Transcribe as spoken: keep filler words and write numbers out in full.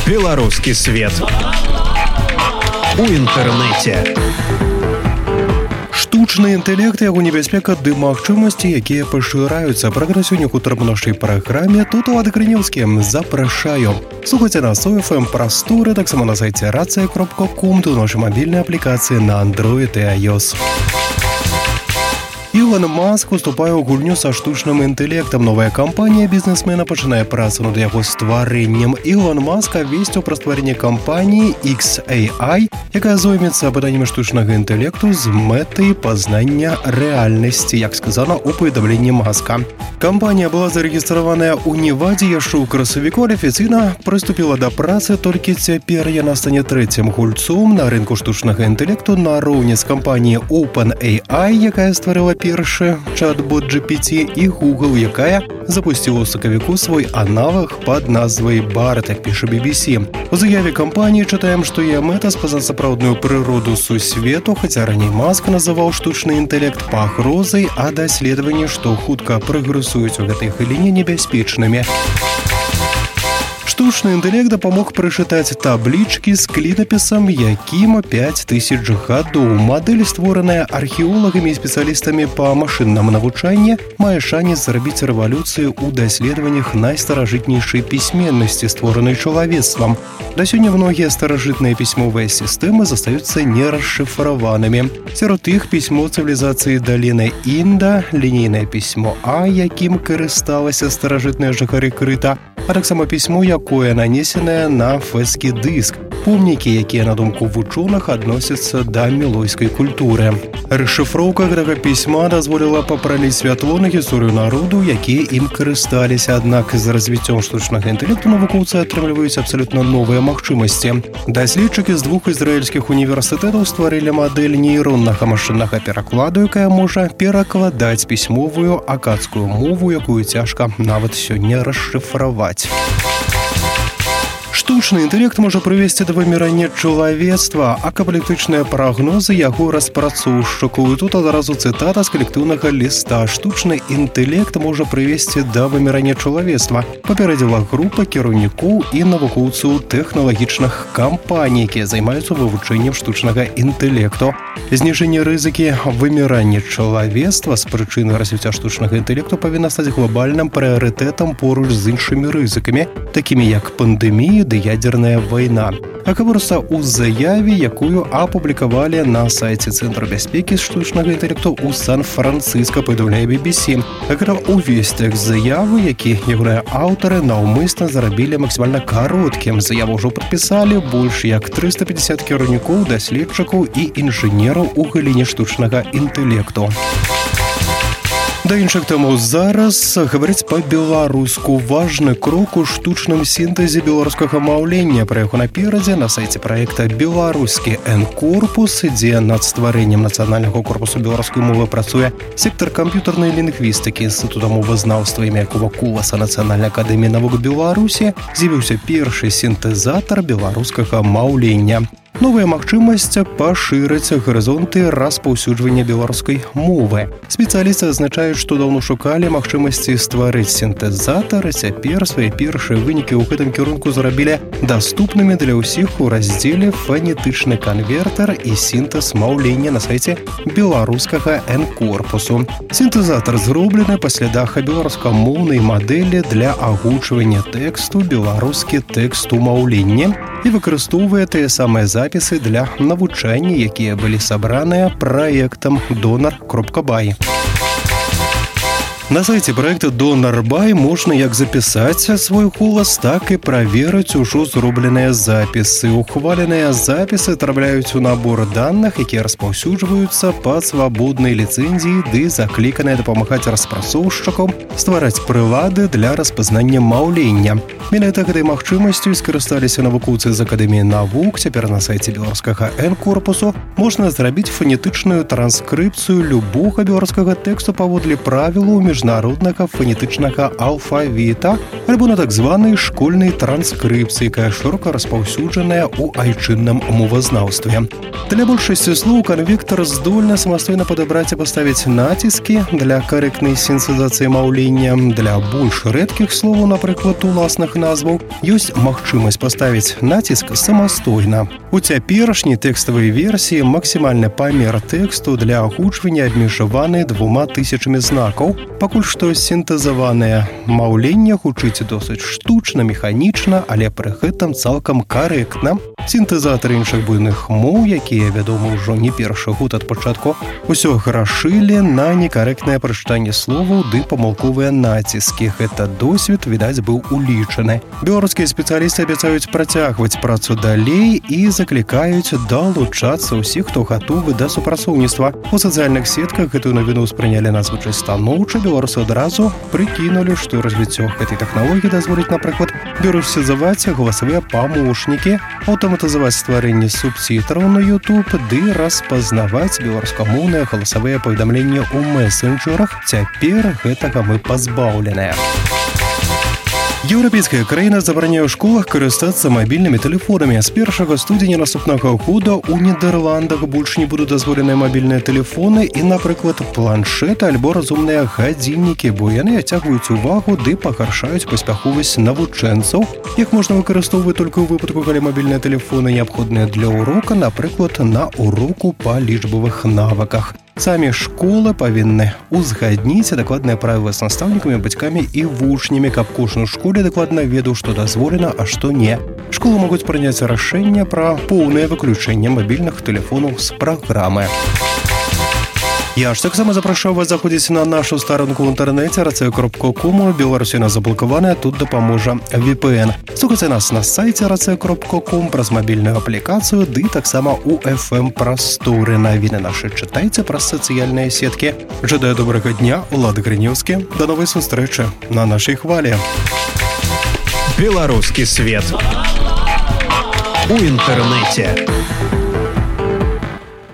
Беларускі свет у інтэрнэце. Штучны інтэлект, яго небяспека ды магчымасці, якія пашыраюцца. Пра сёння хутар в нашай праграме. Тут у Крынеўскі. Запрашаю. Слухайце нас у эф эм прасторы, таксама на сайце рацыя кропка ком, у нашай мабільнай аплікацыі на Android і iOS. Ілон Маск уступае ў гульню са штучным інтэлектам. Новая кампанія бізнесмена пачынае працу над яго стварэннем. Ілон Маск абвесціў пра стварэнне кампаніі ікс эй ай, якая зоймецца пытаннямі штучнага інтэлекту з мэтай пазнання рэальнасці, як сказана ў паведамленні Маска. Кампанія была зарэгістраваная ў Невадзе яшчэ ў красавіку, афіцыйна прыступіла да працы толькі цяпер. Яна стане трэцім гульцом на рынку штучнага інтэлекту нароўні з кампаніяй OpenAI, якая стварыла першы чат-бот джі пі ті, і Google, якая запусціла ў сакавіку свой аналаг пад назвай Bard, як піша би би сі. У заяве кампаніі чытаем, што яе мэта спазнаць сапраўдную прыроду сусвету, хаця раней Маск называў штучны інтэлект пагрозай, а даследаванні, што хутка прагрэсуюць у гэтай галіне, небяспечнымі. Штучны інтэлект дапамог прачытаць таблічкі з клінапісам, якім пяць тысяч гадоў. Мадэль, створаная археолагамі і спецыялістамі па машыннаму навучанні, мае шанец зрабіць рэвалюцыю ў даследаваннях найстаражытнейшай пісьменнасці, створанай чалавецтвам. Да сёння многія старажытныя пісьмовыя сістэмы застаюцца нерасшыфраванымі. Сярод іх пісьмо цывілізацыі даліны Інда, лінейнае пісьмо А, якім карысталася старажытныя жыхары Крыта, а таксама пісьмо, якое нанесенае на фэскі дыск. Помнікі, якія, на думку вучоных, адносяцца да мілойскай культуры. Расшыфроўка гэтага пісьма дазволіла папраліць святло на гісторыю народу, якія ім карысталіся. Аднак з развіццём штучнага інтэлекту навукоўцы атрымліваюць абсалютна новыя магчымасці. Даследчыкі з двух ізраільскіх універсітэтаў стварылі мадэль нейроннага машыннага перакладу, якая можа перакладаць пісьмовую акадскую мову, якую цяжка нават сёння расшыфраваць. Штучны інтэлект можа прывесці да вымірання чалавецтва, апакаліптычныя прагнозы яго распрацоўшчыкаў. Тут адразу цытата з калектыўнага ліста. Штучны інтэлект можа прывесці да вымірання чалавецтва, папярэдзіла група кіраўнікоў і навукоўцаў тэхналагічных кампаній, якія займаюцца вывучэннем штучнага інтэлекту. Зніжэнне рызыкі вымірання чалавецтва з прычыны развіцця штучнага інтэлекту павінна стаць глобальным прыярытэтам поруч з іншымі рызыкамі, такімі як пандэмія ды ядерная вайна. Гаворыцца ў заяве, якую апублікавалі на сайце Цэнтру бяспекі штучнага інтэлекту ў Сан-Францыска, паведамляе би би сі. Гэта ўвесь тэкст заявы, які ягоныя аўтары наўмысна зарабілі максімальна кароткім. Заяву ўжо падпісалі больш як трыста пятьдесят кіраўнікоў, даследчыкаў і інжынераў у галіне штучнага інтэлекту. Да іншых тэмаў зараз гаварыць па-беларуску. Важны крок у штучным сінтэзе беларускага маўлення. Пра яго наперадзе на сайце праекта «Беларускі Н-корпус», дзе над стварэннем нацыянальнага корпусу беларускай мовы працуе сектар камп'ютарнай лінгвістыкі Інстытута мовазнаўства імя Якова Куласа Нацыянальнай акадэміі навук Беларусі, з'явіўся першы сінтэзатар беларускага маўлення. Новая магчымасць пашырыць гарызонты распаўсюджвання беларускай мовы. Спецыялісты адзначаюць, што даўно шукалі магчымасці стварыць сінтэзатар, і цяпер свае першыя вынікі ў гэтым кірунку зрабілі даступнымі для ўсіх у раздзеле «Фанетычны канвертар і сінтэз маўлення» на сайце беларускага Н-корпусу. Сінтэзатар зроблены па слядах беларускамоўнай мадэлі для агучвання тэксту «Беларускі тэкст у маўленні» і выкарыстоўвае тыя самыя запісы для навучання, якія былі сабраныя праектам донар кропка бай. На сайце праекта донар кропка бай можна як запісаць свой голас, так і праверыць ужо зробленыя запісы. Ухваленыя запісы трапляюць у набор даных, якія распаўсюджваюцца па свабоднай ліцэнзіі, ды закліканыя дапамагаць распрацоўшчыкам ствараць прылады для распазнання маўлення. Менавіта гэтай магчымасцю скарысталіся навукоўцы з Акадэміі навук. Цяпер на сайце беларускага Н-корпусу можна зрабіць фанетычную транскрыпцыю любога беларускага тэксту паводле правілаў міжнароднага фанетычнага алфавіта альбо на так званай школьнай транскрыпцыі, якая шырока распаўсюджаная ў айчынным мовазнаўстве. Для большасці слоў канвектар здольны самастойна падабраць і паставіць націскі для карэктнай сінтэзацыі маўлення. Для больш рэдкіх словаў, напрыклад, уласных назваў, ёсць магчымасць паставіць націск самастойна. У цяперашняй тэкставай версіі максімальны памер тэксту для агучвання абмежаваны двума тысячамі знакаў. Пакуль што сінтэзаванае маўленне гучыць досыць штучна, механічна, але пры гэтым цалкам карэктна. Сінтэзатары іншых буйных моў, якія вядомы ўжо не першы год ад пачатку, усё грашылі на некарэктнае прачытанне словаў ды памылковыя націскі. Гэта досвед, відаць, быў улічаны. Беларускія спецыялісты абяцаюць працягваць працу далей і заклікаюць далучацца ўсіх, хто гатовы да супрацоўніцтва. У сацыяльных сетках гэтую навіну ўспрынялі надзвычай станоўча. Беларусы адразу прыкінулі, што развіццё гэтай тэхналогіі дазволіць, напрыклад, бюрысізаваць галасавыя памочнікі, аўтаматызаваць стварэнне субцітраў на YouTube ды распазнаваць беларускамоўныя галасавыя паведамленні ў месенджерах. Цяпер гэтага мы пазбаўленыя. Еўрапейская краіна забараняе ў школах карыстацца мабільнымі тэлефонамі. З першага студзеня наступнага года ў Нідерландах больш не будуць дазволеныя мабільныя тэлефоны і, напрыклад, планшеты альбо разумныя гадзіннікі, бо яны адцягваюць увагу ды пагаршаюць паспяховасць навучэнцаў. Іх можна выкарыстоўваць толькі ў выпадку, калі мабільныя тэлефоны неабходныя для урока, напрыклад, на уроку па лічбавых навыках. Самі школы павінны узгадніць дакладныя правілы з настаўнікамі, бацькамі і вучнямі, каб кожны ў школе дакладна ведаў, што дазволена, а што не. Школы могуць прыняць рашэнне пра поўнае выключэнне мабільных тэлефонаў з праграмы. Я ж таксама запрашаю вас заходзіць на нашу старонку ў інтэрнэце рацэ кропка ком. Беларусіна заблакаваная, тут дапаможа ви пі эн. Слухайце нас на сайце рацэ кропка ком праз мабільную аплікацыю, ды таксама у эф эм прасторы. Навіны нашы чытайце праз сацыяльныя сеткі. Жадаю добрага дня, Улад Грынеўскі. Да новай сустрэчы на нашай хвалі. Беларускі свет у інтэрнэце.